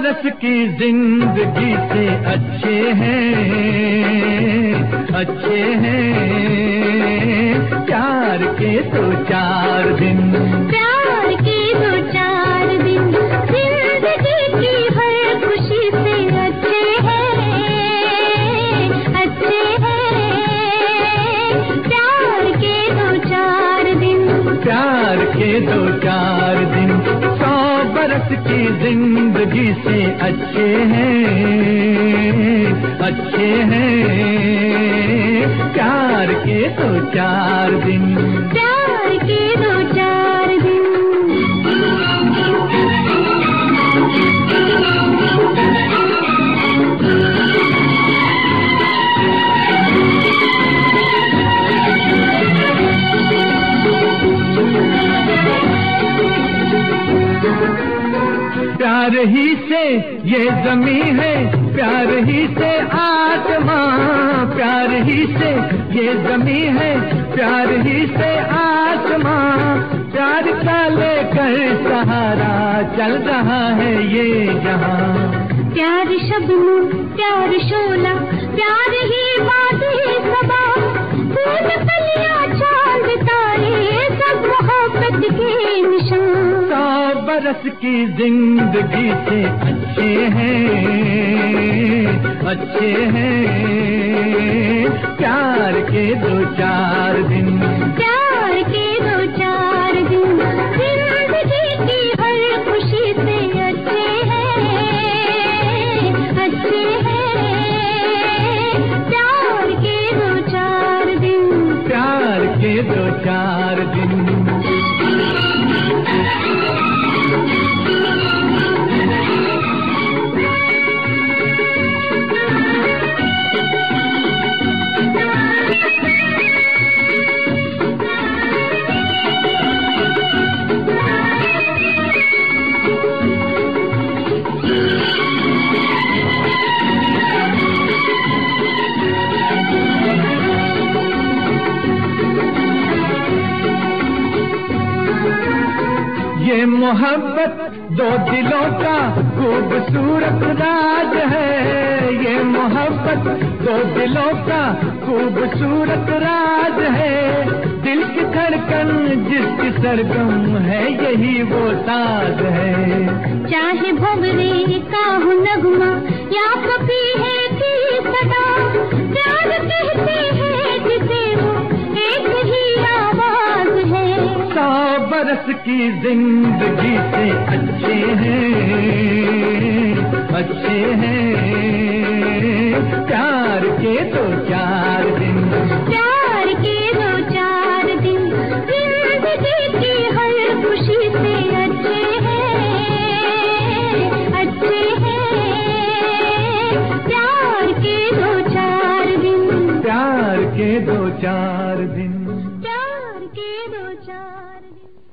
बरस की जिंदगी से अच्छे हैं प्यार के 2-4 दिन, प्यार के 2-4 दिन, जिंदगी की हर खुशी से अच्छे हैं प्यार के 2-4 दिन, प्यार के 2-4 दिन 100 बरस की जिंदगी से अच्छे हैं प्यार के 2-4 दिन, प्यार के 2-4 दिन। प्यार ही से ये ज़मीन है, प्यार ही से आसमां, प्यार ही से ये ज़मीन है, प्यार ही से आसमां, प्यार का लेकर सहारा चल रहा है ये जहां। प्यार शबनम, प्यार शोला, प्यार ही बातें सबा, फूल कलियां चांद तारे सब मोहब्बत के निशान। 100 बरस की जिंदगी से अच्छे हैं प्यार के 2-4 दिन, प्यार के 2-4 दिन, जिंदगी की हर खुशी से अच्छे हैं प्यार के 2-4 दिन, प्यार के 2-4 दिन। ये मोहब्बत 2 दिलों का खूबसूरत राज है, ये मोहब्बत 2 दिलों का खूबसूरत राज है, दिल की धड़कन जिसकी सरगम है यही वो साज है। चाहे भंवरे का हो नगमा या कभी है की सदा, प्यार कहते हैं जिसे वो एक ही आवाज है। 100 बरस की जिंदगी से अच्छे हैं प्यार के 2-4 दिन, प्यार के 2-4 दिन, जिंदगी की हर खुशी से अच्छे हैं प्यार के 2-4 दिन, प्यार के 2-4 दिन। प्यार के 2-4 दिन।